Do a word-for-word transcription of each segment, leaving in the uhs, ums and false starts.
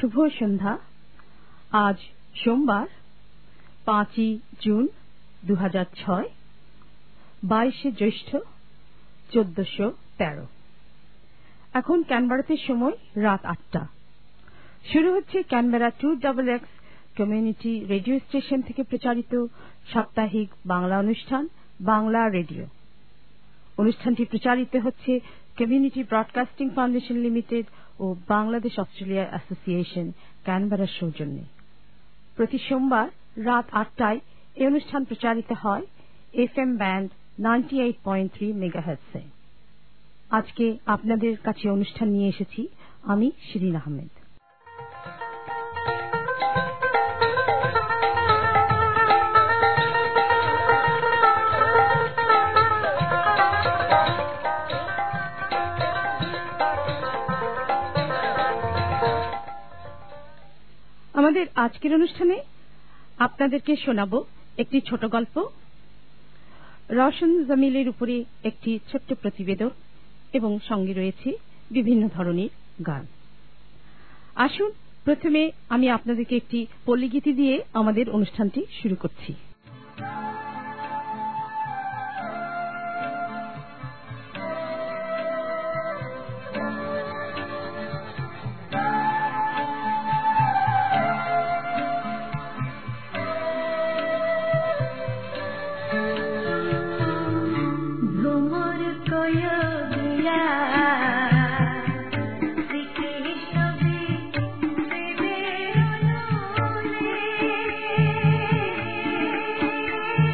শুভ সন্ধ্যা। আজ সোমবার পাঁচই জুন দু হাজার ছয়, বাইশে জ্যৈষ্ঠ চোদ্দশো তেরো। এখন ক্যানবেরাতে সময় রাত আটটা। শুরু হচ্ছে Canberra two double X community radio station থেকে প্রচারিত সাপ্তাহিক বাংলা অনুষ্ঠান বাংলা রেডিও। অনুষ্ঠানটি প্রচারিত হচ্ছে কমিউনিটি ব্রডকাস্টিং ফাউন্ডেশন লিমিটেড ও বাংলাদেশ অস্ট্রেলিয়া অ্যাসোসিয়েশন ক্যানবেরার সৌজন্যে। প্রতি সোমবার রাত আটটায় এই অনুষ্ঠান প্রচারিত হয় F M band ninety eight point three মেগাহার্টজে। আজকে আপনাদের কাছে অনুষ্ঠান নিয়ে এসেছি আমি শিরিন আহমেদ। আমাদের আজকের অনুষ্ঠানে আপনাদেরকে শোনাব একটি ছোট গল্প, রওশন জামিলের উপরে একটি ছোট্ট প্রতিবেদন এবং সঙ্গে রয়েছে বিভিন্ন ধরনের গান। আসুন প্রথমে আমি আপনাদেরকে একটি পল্লীগীতি দিয়ে আমাদের অনুষ্ঠানটি শুরু করছি। শ্রীকৃষ্ণ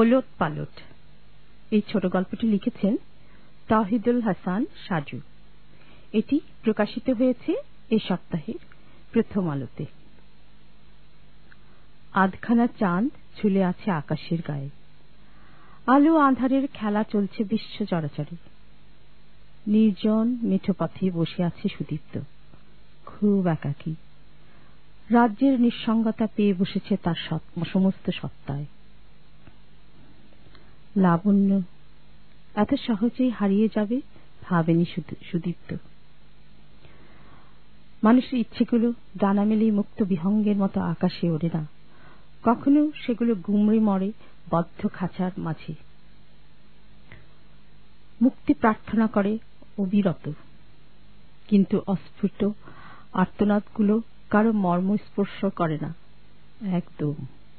ওলট পালট এই ছোট গল্পটি লিখেছেন তাওহিদুল হাসান সাজু। এটি প্রকাশিত হয়েছে এই সপ্তাহের প্রথম আলোতে। আধখানা চাঁদ ঝুলে আছে আকাশের গায়ে। আলো আঁধারের খেলা চলছে বিশ্ব চরাচরে। নির্জন মেঠো পথে বসে আছে সুদীপ্ত, খুব একাকী। রাজ্যের নিঃসঙ্গতা পেয়ে বসেছে তার সমস্ত সত্তায়। লাবণ্য এত সহজেই হারিয়ে যাবে ভাবেনি সুদীপ্ত। মানুষের ইচ্ছেগুলো ডানা মেলেই মুক্ত বিহঙ্গের মতো আকাশে ওড়ে না, কখনো সেগুলো গুমড়ে মরে বদ্ধ খাঁচার মাঝে। মুক্তি প্রার্থনা করে অবিরত, কিন্তু অস্ফুট আর্তনাদগুলো কারো মর্ম স্পর্শ করে না একদম।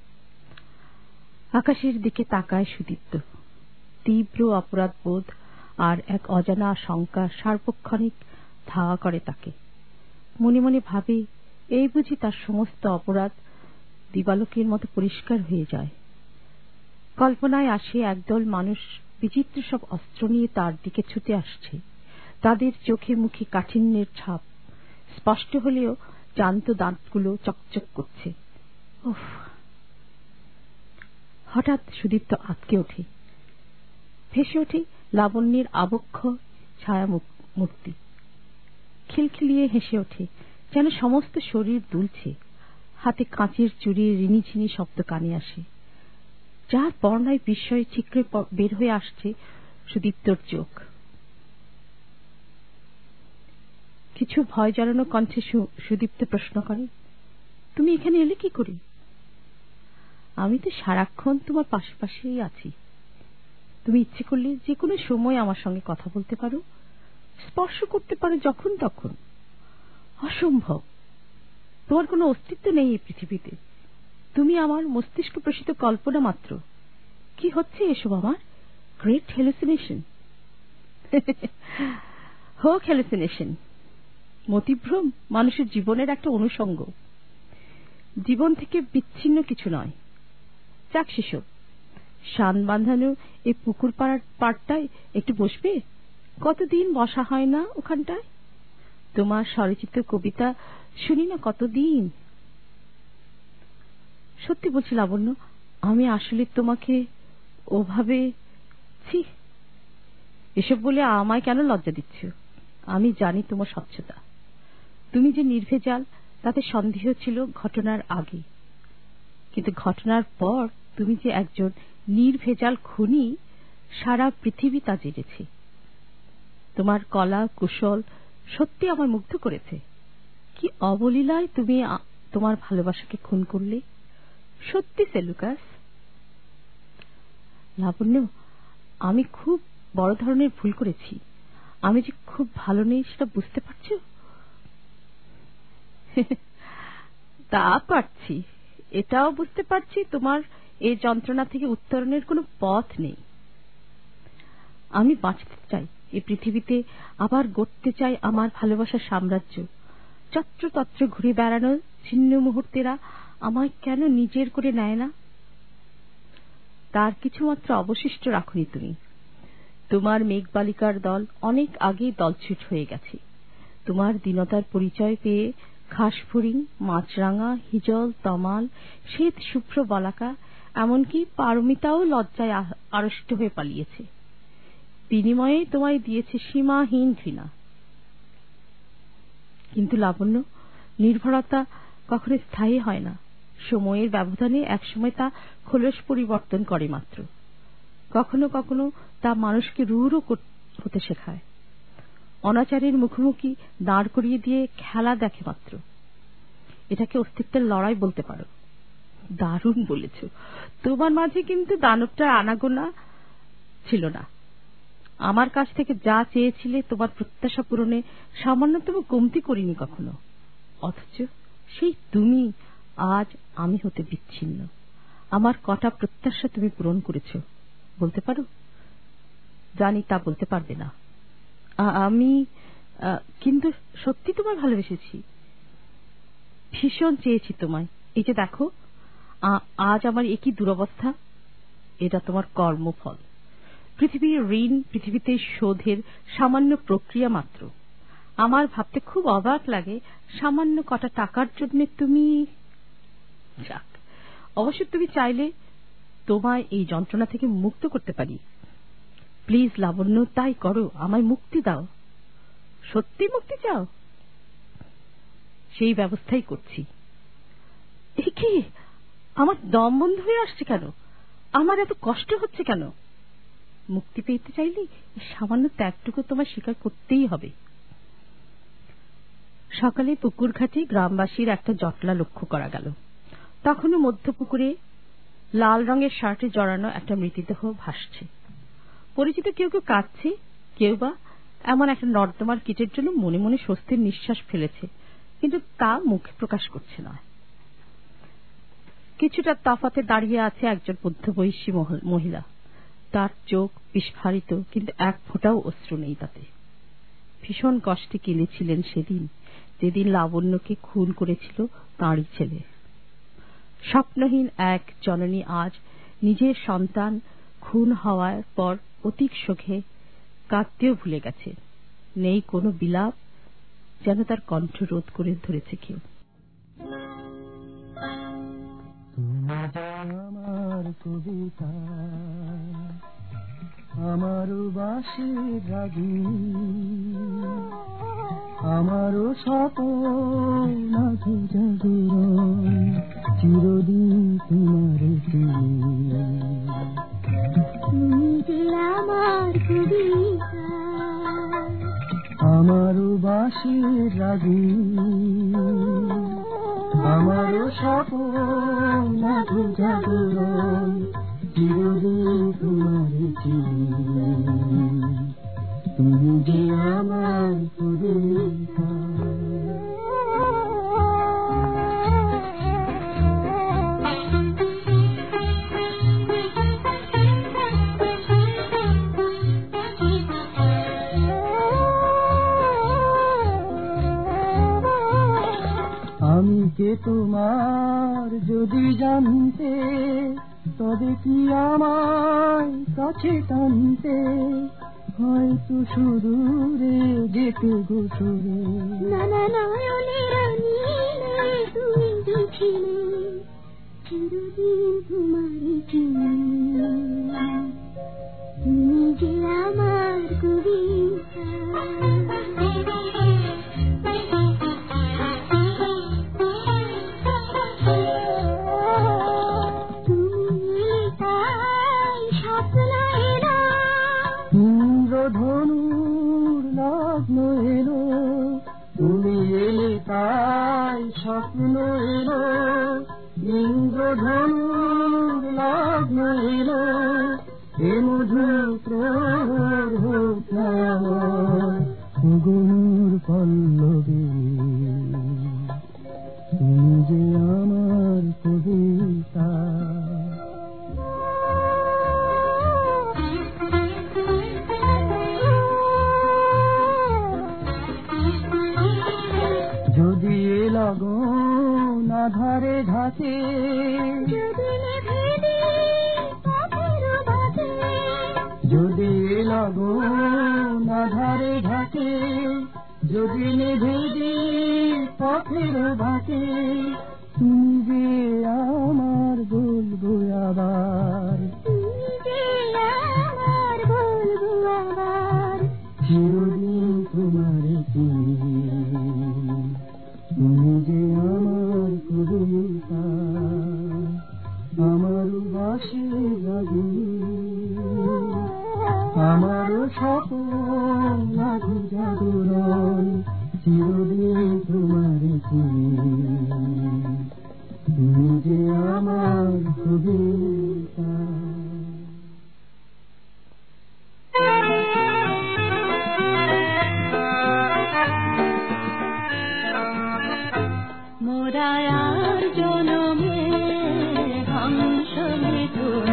আকাশের দিকে তাকায় সুদীপ্ত। তীব্র অপরাধ বোধ আর এক অজানা আশঙ্কা সার্বক্ষণিক ধাওয়া করে তাকে। মনে মনে ভাবে, এই বুঝি তার সমস্ত অপরাধ দিবালোকের মতো পরিষ্কার হয়ে যায়। কল্পনায় আসে একদল মানুষ বিচিত্র সব অস্ত্র নিয়ে তার দিকে ছুটে আসছে। তাদের চোখে মুখে কাঠিন্যের ছাপ স্পষ্ট হলেও জ্যান্ত দাঁতগুলো চকচক করছে। উফ! হঠাৎ সুদীপ্ত আঁতকে ওঠে। ভেসে ওঠে লাবণ্যের আবক্ষ ছায়া মূর্তি। খিলখিলিয়ে হেসে ওঠে, যেন সমস্ত শরীর দুলছে। হাতে কাঁচের চুড়ির রিনিঝিনি শব্দ কানে আসে, যার বর্ণায় বিস্ময়ে চিকরে বের হয়ে আসছে সুদীপ্তর চোখ। কিছু ভয় জড়ানো কণ্ঠে সুদীপ্ত প্রশ্ন করে, তুমি এখানে এলে কি করে? আমি তো সারাক্ষণ তোমার পাশে পাশেই আছি। তুমি ইচ্ছে করলে যে কোনো সময় আমার সঙ্গে কথা বলতে পারো, স্পর্শ করতে পারো যখন তখন। অসম্ভব! তোমার কোনো অস্তিত্ব নেই এই পৃথিবীতে। তুমি আমার মস্তিষ্ক প্রসিত কল্পনা মাত্র। কি হচ্ছে এসব আমার? Great hallucination. হোক হ্যালুসিনেশন, মতিভ্রম মানুষের জীবনের একটা অনুষঙ্গ, জীবন থেকে বিচ্ছিন্ন কিছু নয়। যাক সেসব, শান বাঁধানো এই পুকুর পাড়ার পাড়টায় একটু বসবে? কতদিন বসা হয় না ওখানটায়। তোমার স্বরচিত কবিতা শুনি না কতদিন। সত্যি বলছি লাবণ্য, আমি আসলে তোমাকে ওভাবে ছি এসব বলে আমায় কেন লজ্জা দিচ্ছ? আমি জানি তোমার স্বচ্ছতা। তুমি যে নির্ভেজাল তাতে সন্দেহ ছিল ঘটনার আগে, কিন্তু ঘটনার পর তুমি যে একজন নির্ভেজাল খুনি সারা পৃথিবী তা জেনেছে। তোমার কলা কুশল সত্যি আমায় মুগ্ধ করেছে। কি অবলীলায় তুমি তোমার ভালোবাসাকে খুন করলে। সত্যি সেলুকাস। লাবণ্য, আমি খুব বড় ধরনের ভুল করেছি। আমি যে খুব ভালো নেই সেটা বুঝতে পারছো? তা পারছি, এটাও বুঝতে পারছি তোমার এই যন্ত্রণা থেকে উত্তরণের কোনো পথ নেই। আমি বাঁচতে চাই এই পৃথিবীতে, আবার গড়তে চাই আমার ভালোবাসার সাম্রাজ্য। যত্রতত্র ঘুরে বেড়ানো ছিন্ন মুহূর্তেরা আমায় কেন নিজের করে নেয় না? তার কিছুমাত্র অবশিষ্ট রাখনি তুমি। তোমার মেঘবালিকার দল অনেক আগেই দলছুট হয়ে গেছে। তোমার দীনতার পরিচয় পেয়ে ঘাসফড়িং, মাছরাঙা, হিজল, তমাল, শ্বেত শুভ্র বলাকা, এমনকি পারমিতাও লজ্জায় আড়ষ্ট হয়ে পালিয়েছে। বিনিময়ে তোমায় দিয়েছে সীমাহীন ঘৃণা। কিন্তু লাবণ্য, নির্ভরতা কখনো স্থায়ী হয় না। সময়ের ব্যবধানে একসময় তা খোলস পরিবর্তন করে মাত্র। কখনো কখনো তা মানুষকে রূঢ় হতে শেখায়, অনাচারের মুখোমুখি দাঁড় করিয়ে দিয়ে খেলা দেখে মাত্র। এটাকে অস্তিত্বের লড়াই বলতে পারো। দারুণ বলেছ। তোমার মাঝে কিন্তু দানবটার আনাগোনা ছিল না। আমার কাছ থেকে যা চেয়েছিলে তোমার প্রত্যাশা পূরণে সামান্যতম কমতি করিনি কখনো। অথচ সেই তুমি আজ আমি হতে বিচ্ছিন্ন। আমার কটা প্রত্যাশা তুমি পূরণ করেছ বলতে পারো? জানি তা বলতে পারবে না। আমি কিন্তু সত্যি তোমায় ভালোবেসেছি, ভীষণ চেয়েছি তোমায়। এই যে দেখো আজ আমার একই দুরবস্থা। এটা তোমার কর্মফল। পৃথিবীর ঋণ পৃথিবীতে শোধের সামান্য প্রক্রিয়া মাত্র। আমার ভাবতে খুব অবাক লাগে সামান্য কটা টাকার জন্য তুমি যাক, অবশ্য তুমি চাইলে তোমায় এই যন্ত্রণা থেকে মুক্ত করতে পারি। প্লিজ লাবণ্য, তাই করো, আমায় মুক্তি দাও। সত্যি মুক্তি চাও? সেই ব্যবস্থাই করছি। এ কি, আমার দম বন্ধ হয়ে আসছে কেন? আমার এত কষ্ট হচ্ছে কেন? মুক্তি পেতে চাইলে এই সামান্য ত্যাগটুকু তোমার স্বীকার করতেই হবে। সকালে পুকুর ঘাটে গ্রামবাসীর একটা জটলা লক্ষ্য করা গেল। তখনও মধ্য পুকুরে লাল রঙের শার্টে জড়ানো একটা মৃতদেহ ভাসছে। পরিচিত কেউ কেউ কাঁদছে, কেউ বা এমন একটা নর্দমার কীটের জন্য মনে মনে স্বস্তির নিঃশ্বাস ফেলেছে, কিন্তু তা মুখে প্রকাশ করছে না। কিছুটা তফাতে দাঁড়িয়ে আছে একজন মধ্যবয়সী মহিলা। তার চোখ বিস্ফারিত, কিন্তু এক ফোঁটাও অশ্রু নেই তাতে। ভীষণ কষ্টে কেঁদেছিলেন সেদিন, যেদিন লাবণ্যকে খুন করেছিল তাঁরই ছেলে। স্বপ্নহীন এক জননী আজ নিজের সন্তান খুন হওয়ার পর অতীক শোকে কাঁদতেও ভুলে গেছে। নেই কোনো বিলাপ, যেন তার কণ্ঠ রোধ করে ধরেছে কেউ। আমার কবিতা, আমারও বাঁশির রাগিনী, আমারও স্বপ্ন জাগরণ, চিরদিন তোমার তুমি যে আমার কবিতা, আমারও বাঁশির রাগিনী, আমারও স্বপ্ন জাগরণ, চিরদিন তোমার তুমি যে আমার কবিতা। আমি কে তোমার যদি জানতে, তবে কি আমায় কাছে টানতে, হয়তো সুদূরে যেতে গোসরে। না না নয়নের নীলে তুমি দেখিলে, চিরদিন তোমার তুমি যে আমার কবিতা। ধনুর লগ্ন এলো, তুমি এলে তাই স্বপ্ন এলো, ইন্দ্রধনুর লগ্ন এলো, এ মধু প্রহর হোক গুণুর পল্লবে, তুমি যে আমার কবিতা। যদি এ লগন আধারে ঘাটে, যদি এ লগন আধারে ঘাটে, যদি নিভেদি পথের ঘাটে, তুমি যে আমার বলবো আবার, চিরদিন তোমার তুমি যে আমার কবিতা, আমার বাঁশির রাগিনী, আমারও স্বপ্ন জাগরণ, চিরদিন তোমার তুমি যে আমার কবিতা। মোরায়ার জনমে হংস মিথুন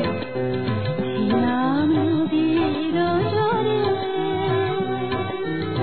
ছিলাম নদীর জলে,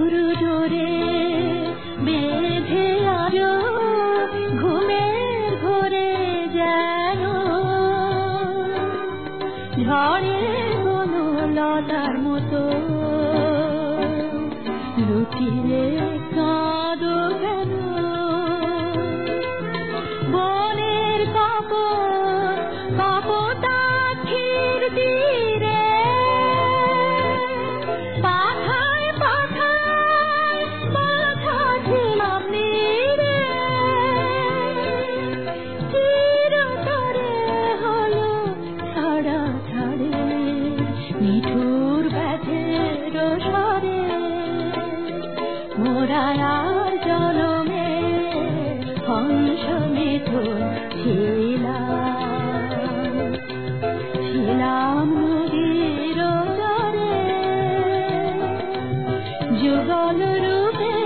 সুর জোরে বেঁধে আরো ঘুমের ঘোরে যেন ঝড়ে কোনো লতার মতো লুটিয়ে কাঁদো কেন বনের কাপড় কাপতাক্ষীর তীরে পাখায় পাখায় মাথা ছিলাম নীরে চিরতরে হলো ছাড়া ছাড়ে নিঠুর ব্যথের স্বরে মোরা আর জনমে হংস মিথুন ছিলাম ছিলাম নদীর তরে যুগল রূপে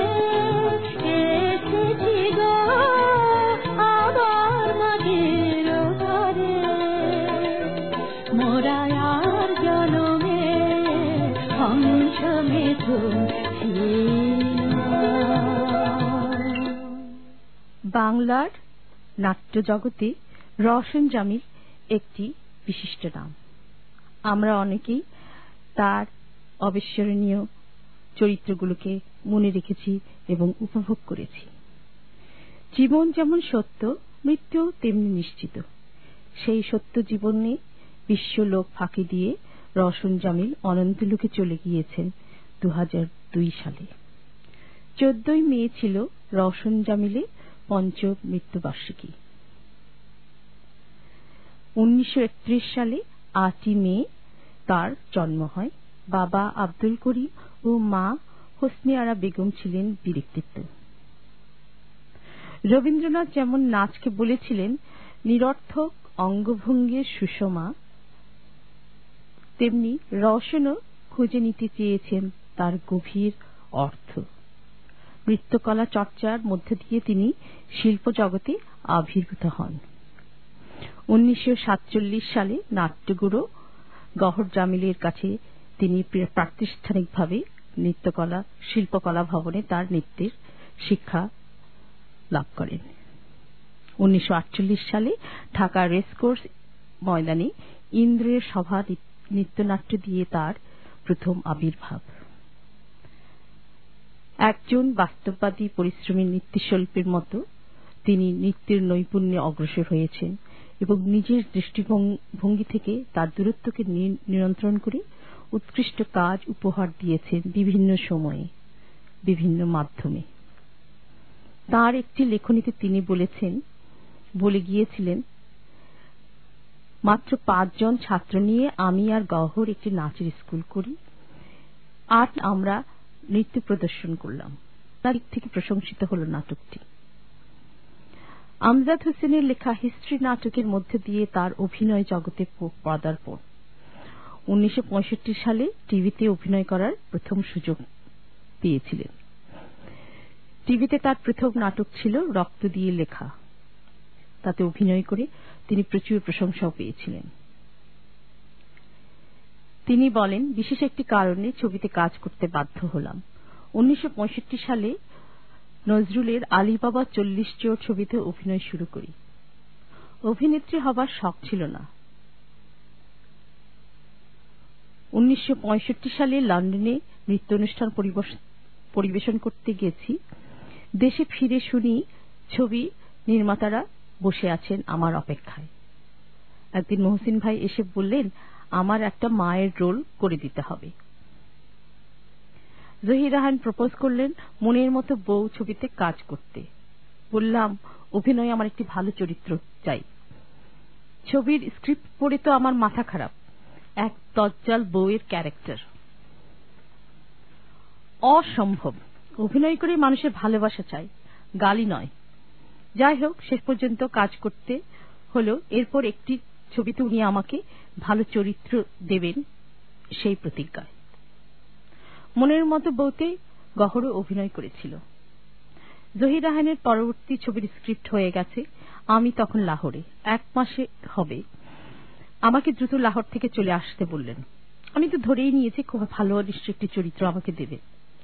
এসেছি গো আবার মাটির ঘরে মোরা আর জনমে হংস মিথুন বাংলার নাট্য জগতে রওশন জামিল একটি বিশিষ্ট নাম। আমরা অনেকেই তার অবিস্মরণীয় চরিত্রগুলোকে মনে রেখেছি এবং উপভোগ করেছি। জীবন যেমন সত্য, মৃত্যু তেমনি নিশ্চিত। সেই সত্য জীবনে বিশ্বলোক ফাঁকি দিয়ে রওশন জামিল অনন্তলোকে চলে গিয়েছেন দু হাজার দুই সালে। চোদ্দই মে ছিল রওশন জামিলের পঞ্চম মৃত্যুবার্ষিকী। উনিশশো একত্রিশ সালে আটই মে তার জন্ম হয়। বাবা আব্দুল করিম ও মা হোসনে আরা বেগম ছিলেন বীর ব্যক্তিত্ব। রবীন্দ্রনাথ যেমন নাচকে বলেছিলেন নিরর্থক অঙ্গভঙ্গির সুষমা, তেমনি রওশনও খুঁজে নিতে চেয়েছেন তার গভীর অর্থ। নৃত্যকলা চর্চার মধ্য দিয়ে তিনি শিল্প জগতে আবির্ভূত হন। উনিশশো সাতচল্লিশ সালে নাট্যগুরু গওহর জামিলের কাছে তিনি প্রাতিষ্ঠানিকভাবে নৃত্যকলা শিল্পকলা ভবনে তার নৃত্যের শিক্ষা লাভ করেন। উনিশশো আটচল্লিশ সালে ঢাকা রেসকোর্স ময়দানে ইন্দ্রের সভা নৃত্যনাট্য দিয়ে তার প্রথম আবির্ভাব। একজন বাস্তববাদী পরিশ্রমী নৃত্যশিল্পীর মতো তিনি নৃত্যের নৈপুণ্যে অগ্রসর হয়েছেন এবং নিজের দৃষ্টিভঙ্গি থেকে তার দূরত্বকে নিয়ন্ত্রণ করে উৎকৃষ্ট কাজ উপহার দিয়েছেন বিভিন্ন সময়ে বিভিন্ন মাধ্যমে। তার একটি লেখনীতে তিনি বলেছেন বলে গিয়েছিলেন, মাত্র পাঁচজন ছাত্র নিয়ে আমি আর গওহর একটি নাচের স্কুল করি, আর আমরা নৃত্য প্রদর্শন করলাম। তার দিক থেকে প্রশংসিত হল নাটকটি। আমজাদ হোসেনের লেখা হিস্ট্রি নাটকের মধ্যে দিয়ে তার অভিনয় জগতে পদার্পণ। উনিশশো পঁয়ষট্টি সালে টিভিতে অভিনয় করার প্রথম সুযোগ পেয়েছিলেন। টিভিতে তার প্রথম নাটক ছিল রক্ত দিয়ে লেখা। তাতে অভিনয় করে তিনি প্রচুর প্রশংসাও পেয়েছিলেন। তিনি বলেন, বিশেষ একটি কারণে ছবিতে কাজ করতে বাধ্য হলাম। উনিশশো পঁয়ষট্টি সালে নজরুলের আলিবাবা চল্লিশ চোর ছবিতে অভিনয় শুরু করি। অভিনেত্রী হবার শখ ছিল না। উনিশশো পঁয়ষট্টি সালে লন্ডনে নৃত্য অনুষ্ঠান পরিবেশন করতে গেছি। দেশে ফিরে শুনি ছবি নির্মাতারা বসে আছেন আমার অপেক্ষায়। একদিন মহসিন ভাই এসে বললেন, আমার একটা মায়ের রোল করে দিতে হবে। জহির রায়হান প্রপোজ করলেন মনের মতো বউ ছবিতে কাজ করতে। বললাম, অভিনয় আমার একটি ভালো চরিত্র চাই। ছবির স্ক্রিপ্ট পড়ে তো আমার মাথা খারাপ, এক দজ্জাল বউয়ের ক্যারেক্টার, অসম্ভব। অভিনয় করে মানুষের ভালোবাসা চাই, গালি নয়। যাই হোক, শেষ পর্যন্ত কাজ করতে হলো। এরপর একটি ছবিতে উনি আমাকে ভালো চরিত্র দেবেন সেই প্রতিজ্ঞায়। মনের মতো বউতে গহরও অভিনয় করেছিল। জহির রায়হানের পরবর্তী ছবির স্ক্রিপ্ট হয়ে গেছে। আমি তখন লাহোরে, এক মাসে হবে। আমাকে দ্রুত লাহোর থেকে চলে আসতে বললেন। আমি তো ধরেই নিয়েছি খুব ভালো নিশ্চয় একটি চরিত্র আমাকে দেবে।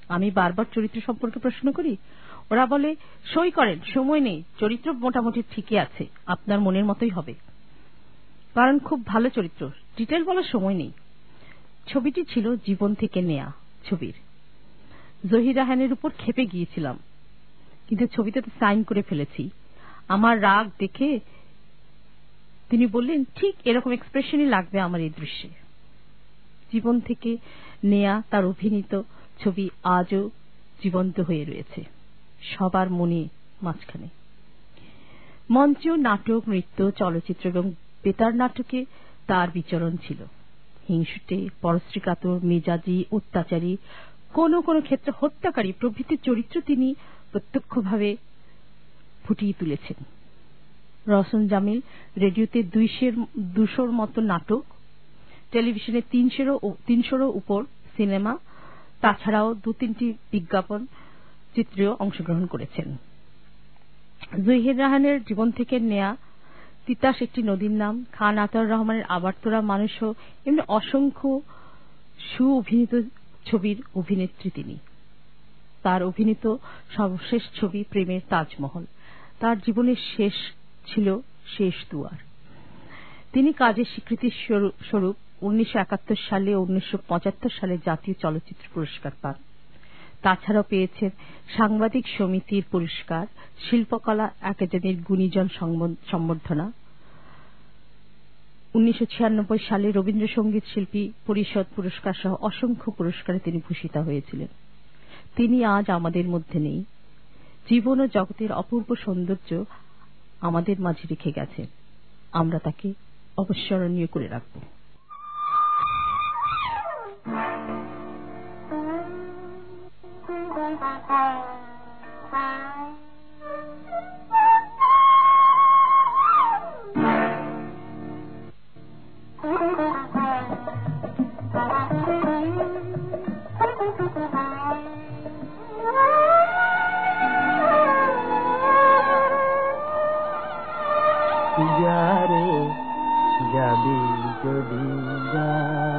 আমি বারবার চরিত্র সম্পর্কে প্রশ্ন করি, ওরা বলে সই করেন, সময় নেই, চরিত্র মোটামুটি ঠিকই আছে, আপনার মনের মতোই হবে, কারণ খুব ভালো চরিত্র, ডিটেল বলার সময় নেই। ছবিটি ছিল জীবন থেকে নেয়া ছবির। জহির রায়হানের উপর ক্ষেপে গিয়েছিলাম, কিন্তু ছবিতে তো সাইন করে ফেলেছি। আমার রাগ দেখে তিনি বললেন, ঠিক এরকম এক্সপ্রেশনই লাগবে আমার এই দৃশ্যে। জীবন থেকে নেয়া তার অভিনীত ছবি আজও জীবন্ত হয়ে রয়েছে সবার মনে মাঝখানে। মঞ্চ, নাটক, নৃত্য, চলচ্চিত্র এবং বেতার নাটকে তার বিচরণ ছিল। হিংসুটে, পরশ্রীকাতর, মেজাজি, অত্যাচারী, কোন কোন ক্ষেত্রে হত্যাকারী প্রভৃতি চরিত্র তিনি প্রত্যক্ষভাবে ফুটিয়ে তুলেছেন। রওশন জামিল রেডিওতে দুশোর মতো নাটক, টেলিভিশনে তিনশোরও উপর সিনেমা, তাছাড়াও দু তিনটি বিজ্ঞাপন চিত্রেও অংশগ্রহণ করেছেন। জহির রায়হানের জীবন থেকে নেয়া তিতাস একটি নদীর নাম, খান আতাউর রহমানের আবারতোরা মানুষও, এমনি অসংখ্য সুঅভিনীত ছবির অভিনেত্রী তিনি। তার অভিনীত সর্বশেষ ছবি প্রেমের তাজমহল তার জীবনের শেষ ছিল শেষ দুয়ার। তিনি কাজের স্বীকৃতি স্বরূপ উনিশশো একাত্তর সালে ও উনিশশো পঁচাত্তর সালে জাতীয় চলচ্চিত্র পুরস্কার পান। তাছাড়াও পেয়েছেন সাংবাদিক সমিতির পুরস্কার, শিল্পকলা একাডেমির গুণীজন সম্বর্ধনা। উনিশশো ছিয়ানব্বই সালে রবীন্দ্রসঙ্গীত শিল্পী পরিষদ পুরস্কার সহ অসংখ্য পুরস্কারে তিনি ভূষিত হয়েছিলেন। তিনি আজ আমাদের মধ্যে নেই। জীবন ও জগতের অপূর্ব সৌন্দর্য আমাদের মাঝে রেখে গেছেন, আমরা তাকে অবস্মরণীয় করে রাখব। যারে যাবি যদি যা,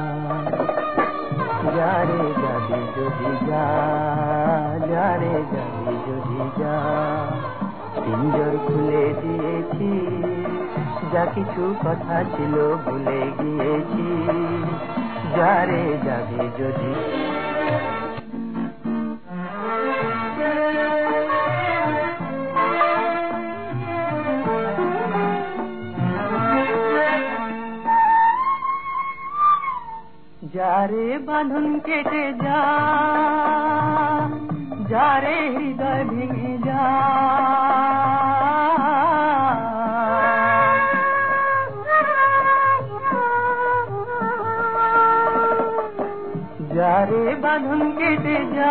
যারে যাবি যদি যা, যারে যাবি যদি যা, পিঞ্জর খুলে দিয়েছি, যা কিছু কথা ছিল ভুলে গিয়েছি, যারে যাবি যদি। যারে বাঁধন কেটে যা, যারে হৃদয় ভেঙে যা, যারে বাঁধন কেটে যা,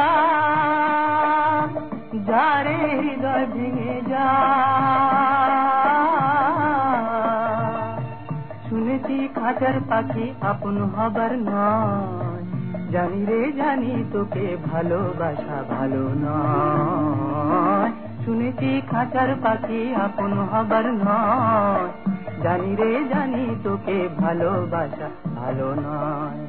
যারে হৃদয় ভেঙে যা, শুনেছি খাঁচার পাখি আপন হবার নয়, জানি রে জানি তোকে ভালোবাসা ভালো নয়, শুনেছি খাঁচার পাখি আপন হবার নয়, জানি রে জানি তোকে ভালোবাসা ভালো নয়।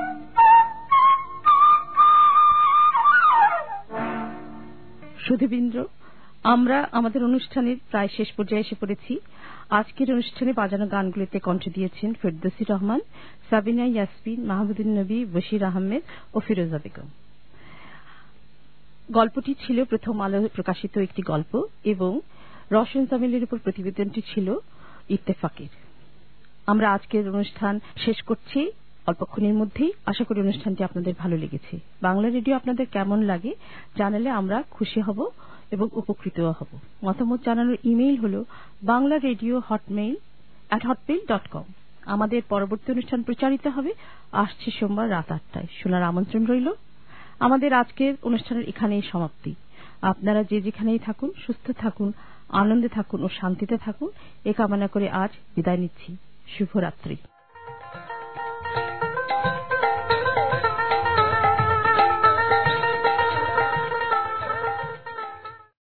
সুধীবৃন্দ, আমরা আমাদের অনুষ্ঠানের প্রায় শেষ পর্যায়ে এসে পড়েছি। আজকের অনুষ্ঠানে বাজানো গানগুলিতে কণ্ঠ দিয়েছেন ফেরদৌসী রহমান, সাবিনা ইয়াসমিন, মাহমুদুন নবী, বশির আহমেদ ও ফিরোজা বেগম। গল্পটি ছিল প্রথম আলো প্রকাশিত একটি গল্প এবং রওশন জামিলের উপর প্রতিবেদনটি ছিল ইত্তেফাকের। আমরা আজকের অনুষ্ঠান শেষ করছি অল্পক্ষণের মধ্যেই। আশা করি অনুষ্ঠানটি আপনাদের ভালো লেগেছে। বাংলা রেডিও আপনাদের কেমন লাগে জানালে আমরা খুশি হব এবং উপকৃত হব। মতামত জানানোর ইমেইল হল Bangla radio Hotmail at Hotmail dot com. আমাদের পরবর্তী অনুষ্ঠান প্রচারিত হবে আসছে সোমবার রাত আটটায়। শোনার আমন্ত্রণ রইল। আমাদের আজকের অনুষ্ঠানের এখানেই সমাপ্তি। আপনারা যে যেখানেই থাকুন, সুস্থ থাকুন, আনন্দে থাকুন ও শান্তিতে থাকুন, এ কামনা করে আজ বিদায় নিচ্ছি। শুভরাত্রি।